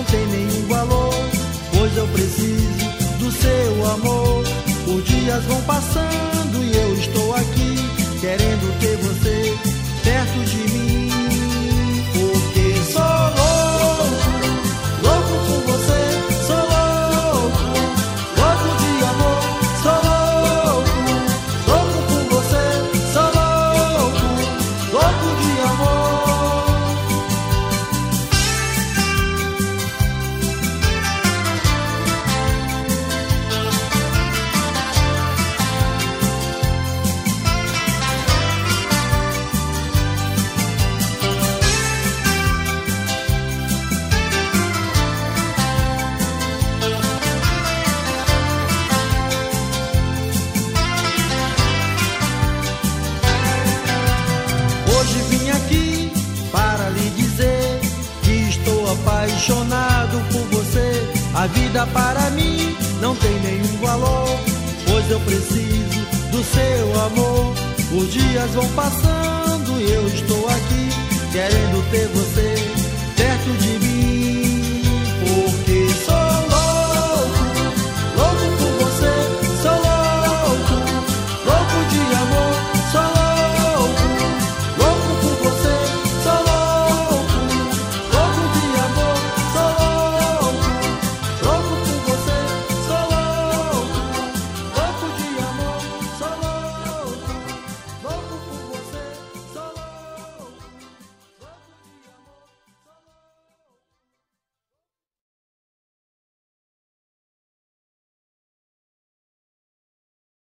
tem nenhum valor, pois eu preciso do seu amor. Os dias vão passando e eu estou aqui, querendo ter você perto de mim. Porque sou louco, louco por você, sou louco, louco de amor, sou louco, louco por você, sou louco, louco de amor. Hoje vim aqui para lhe dizer que estou apaixonado por você. A vida para mim não tem nenhum valor, pois eu preciso do seu amor. Os dias vão passando